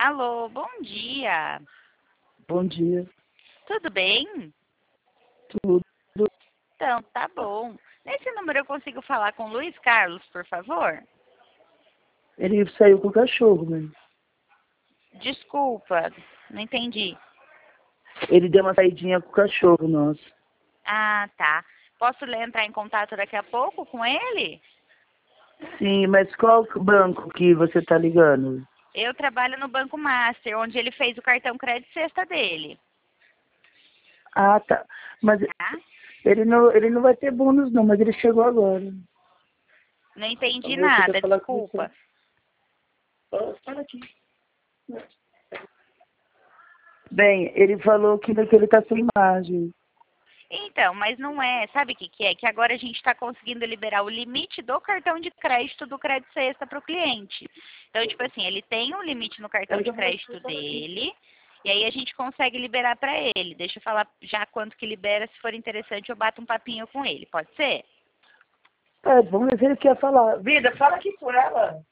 Alô, bom dia. Bom dia. Tudo bem? Tudo. Então, tá bom. Nesse número eu consigo falar com o Luiz Carlos, por favor? Ele saiu com o cachorro, né? Desculpa, não entendi. Ele deu uma saidinha com o cachorro, nosso. Ah, tá. Posso entrar em contato daqui a pouco com ele? Sim, mas qual banco que você tá ligando? Eu trabalho no Banco Master, onde ele fez o cartão crédito sexta dele. Ah, tá. Mas Tá? ele não vai ter bônus, não, mas ele chegou agora. Não entendi Alguém quer nada, falar com desculpa. você? Fala aqui. Bem, ele falou que ele tá sem imagem. Então, mas não é. Sabe o que que é? Que agora a gente está conseguindo liberar o limite do cartão de crédito do crédito sexta para o cliente. Então, tipo assim, ele tem um limite no cartão de crédito dele, e aí a gente consegue liberar para ele. Deixa eu falar já quanto que libera, se for interessante, eu bato um papinho com ele. Pode ser? É, vamos ver se ele quer falar. Vida, fala aqui com ela.